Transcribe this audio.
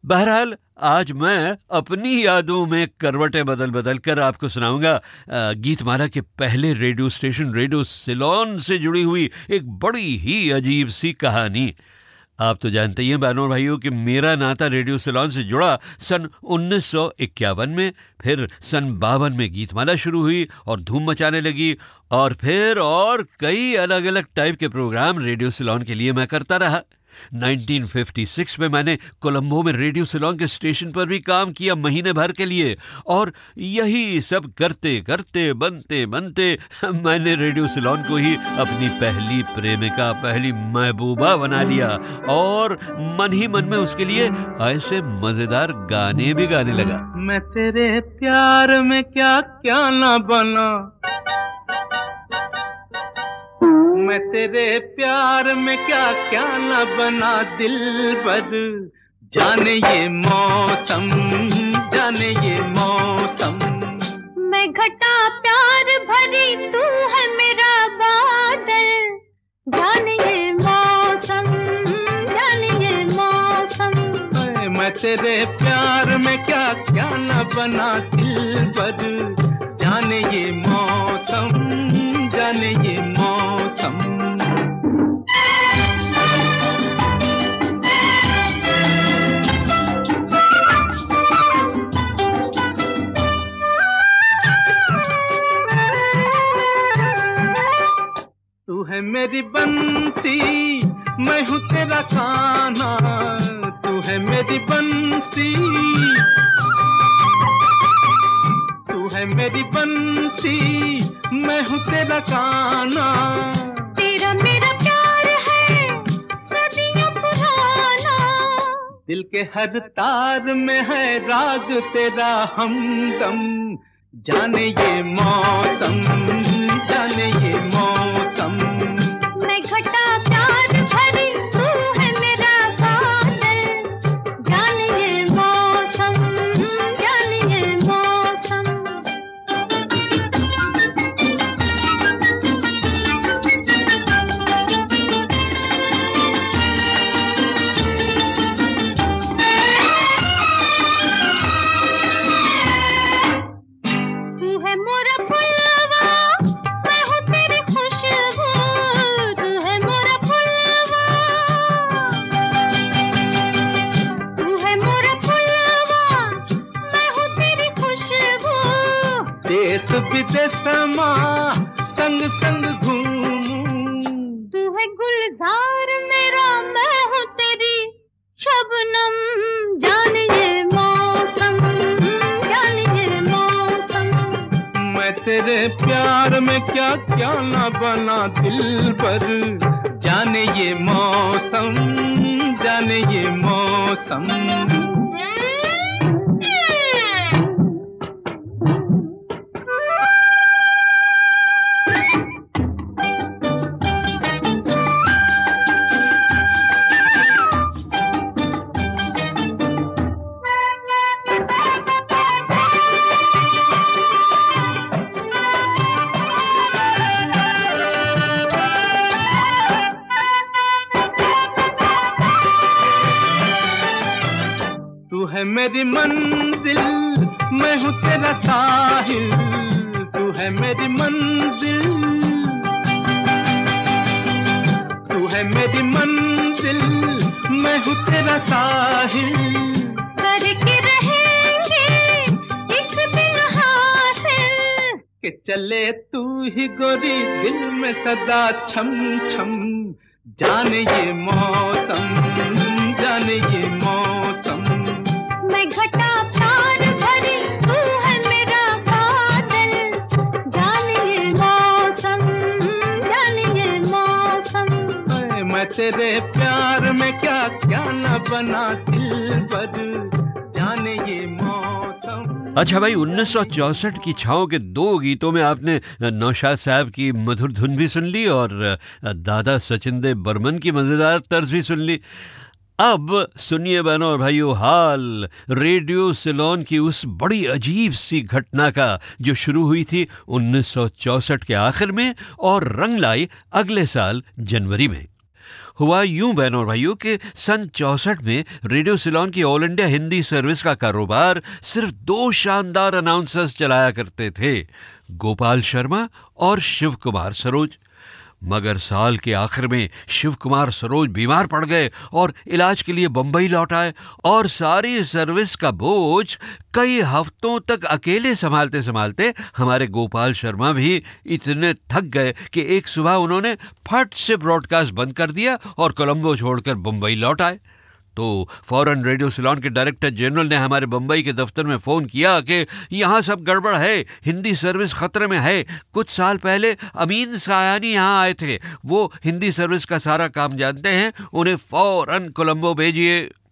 बहरहाल आज मैं अपनी यादों में करवटें बदल बदल कर आपको सुनाऊंगा गीतमाला के पहले रेडियो स्टेशन रेडियो सिलोन से जुड़ी हुई एक बड़ी ही अजीब सी कहानी। आप तो जानते ही हैं बहनों और भाइयों कि मेरा नाता रेडियो सिलोन से जुड़ा सन 1951 में, फिर सन 52 में गीतमाला शुरू हुई और धूम मचाने लगी, और फिर और कई अलग अलग टाइप के प्रोग्राम रेडियो सिलोन के लिए मैं करता रहा। 1956 में मैंने कोलंबो में रेडियो सिलोन के स्टेशन पर भी काम किया महीने भर के लिए, और यही सब करते करते बनते बनते मैंने रेडियो सिलोन को ही अपनी पहली प्रेमिका, पहली महबूबा बना लिया, और मन ही मन में उसके लिए ऐसे मजेदार गाने भी गाने लगा। मैं तेरे प्यार में क्या क्या ना बना, मैं तेरे प्यार में क्या क्या न बना दिलबर, जाने ये मौसम, जाने ये मौसम। मैं घटा प्यार भरी, तू है मेरा बादल, जाने ये मौसम, जाने ये मौसम। मैं तेरे प्यार में क्या क्या न बना दिलबर, जाने ये मौसम, जाने ये मौसम। तू है मेरी बंसी, मैं हूँ तेरा खाना, तू है मेरी बंसी, तू है मेरी बंसी, मैं हूँ तेरा खाना। तेरा मेरा प्यार है सदियों पुराना, दिल के हर तार में है राग तेरा हमदम, जाने ये मौसम, जाने ये मौसम। मैं घटा प्यार भरी, तू है मेरा बादल, जाने ये मौसम, जाने ये मौसम। तू है मोरा फुलवा, मैं हूँ तेरी खुशबू, तू है मोरा फुलवा, तू है मोरा फुलवा, मैं हूँ तेरी खुशबू। देश विदेश माँ संग संग घूमूं, तू है गुलजार मेरा, मैं हूँ तेरी शबनम, जाने ये मौसम, जाने ये मौसम। मैं तेरे प्यार में क्या क्या ना बना दिलबर, जाने ये मौसम, जाने ये मौसम। तू है मेरी मंजिल, मैं हूँ तेरा साहिल, तू है मेरी मंजिल, तू है मेरी मंजिल, मैं हूँ तेरा साहिल। करके रहेंगे एक दिन हासिल, के चले तू ही गोरी दिल में सदा छम छम, जाने ये मौसम, जाने ये मौसम। मैं घटा प्यार भरी, तू है मेरा बादल, जाने ये मौसम, जाने ये मौसम। मैं तेरे प्यार में क्या क्या न बना दिलबर, जाने ये मौसम। अच्छा भाई, 1964 की छाओं के दो गीतों में आपने नौशाद साहब की मधुर धुन भी सुन ली और दादा सचिन देव बर्मन की मजेदार तर्ज भी सुन ली। अब सुनिए बहनों और भाइयों हाल रेडियो सिलोन की उस बड़ी अजीब सी घटना का जो शुरू हुई थी 1964 के आखिर में और रंग लाई अगले साल जनवरी में। हुआ यूं बहनों और भाइयों कि सन 64 में रेडियो सिलोन की ऑल इंडिया हिंदी सर्विस का कारोबार सिर्फ 2 शानदार अनाउंसर्स चलाया करते थे, गोपाल शर्मा और शिव कुमार सरोज। मगर साल के आखिर में शिव कुमार सरोज बीमार पड़ गए और इलाज के लिए बंबई लौट आए, और सारी सर्विस का बोझ कई हफ्तों तक अकेले संभालते संभालते हमारे गोपाल शर्मा भी इतने थक गए कि एक सुबह उन्होंने फट से ब्रॉडकास्ट बंद कर दिया और कोलंबो छोड़कर बंबई लौट आए। तो फौरन रेडियो सिलोन के डायरेक्टर जनरल ने हमारे बंबई के दफ्तर में फोन किया कि यहाँ सब गड़बड़ है, हिंदी सर्विस खतरे में है। कुछ साल पहले अमीन सायानी यहाँ आए थे, वो हिंदी सर्विस का सारा काम जानते हैं, उन्हें फौरन कोलंबो भेजिए।